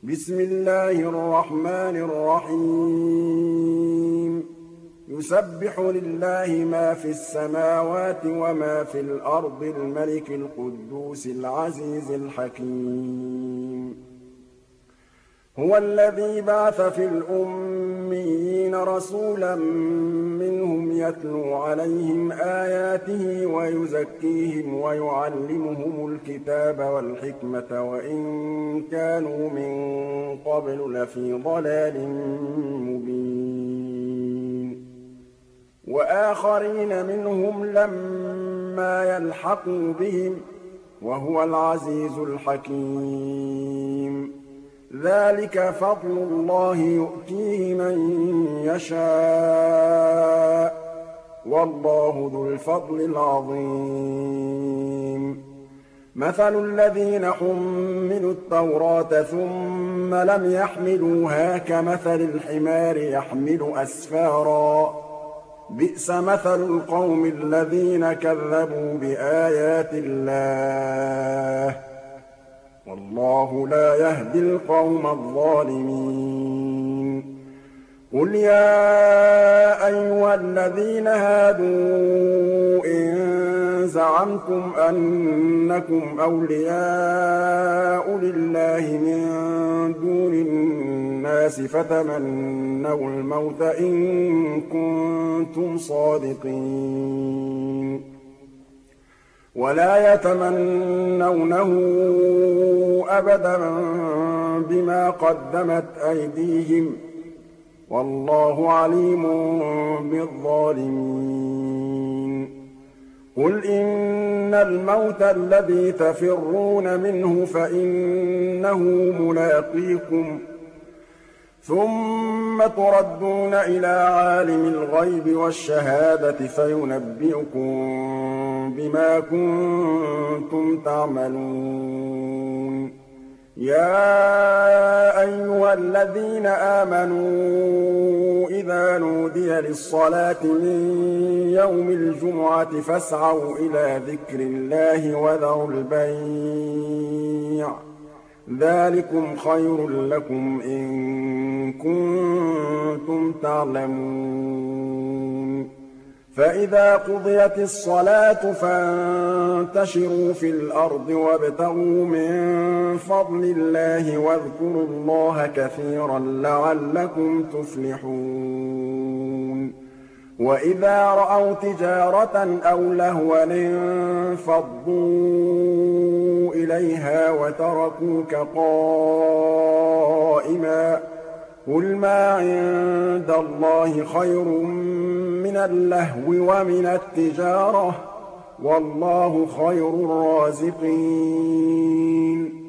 بسم الله الرحمن الرحيم يسبح لله ما في السماوات وما في الأرض الملك القدوس العزيز الحكيم هو الذي بعث في الأميين رسولا منهم يتلو عليهم آياته ويزكيهم ويعلمهم الكتاب والحكمة وإن كانوا من قبل لفي ضلال مبين وآخرين منهم لما يلحقوا بهم وهو العزيز الحكيم ذلك فضل الله يؤتيه من يشاء والله ذو الفضل العظيم مثل الذين حملوا التوراة ثم لم يحملوها كمثل الحمار يحمل أسفارا بئس مثل القوم الذين كذبوا بآيات الله والله لا يهدي القوم الظالمين قل يا أيها الذين هادوا إن زعمتم أنكم أولياء لله من دون الناس فتمنوا الموت إن كنتم صادقين ولا يتمنونه أبدا بما قدمت أيديهم والله عليم بالظالمين قل إن الموت الذي تفرون منه فإنه ملاقيكم ثم تردون إلى عالم الغيب والشهادة فينبئكم بما كنتم تعملون يا أيها الذين آمنوا إذا نودي للصلاة من يوم الجمعة فاسعوا إلى ذكر الله وذروا البيع ذلكم خير لكم إن كنتم تعلمون فإذا قضيت الصلاة فانتشروا في الأرض وابتغوا من فضل الله واذكروا الله كثيرا لعلكم تفلحون وإذا رأوا تجارة أو لهوا انفضوا إليها وتركوك قائما قل ما عند الله خير من اللهو ومن التجارة والله خير الرازقين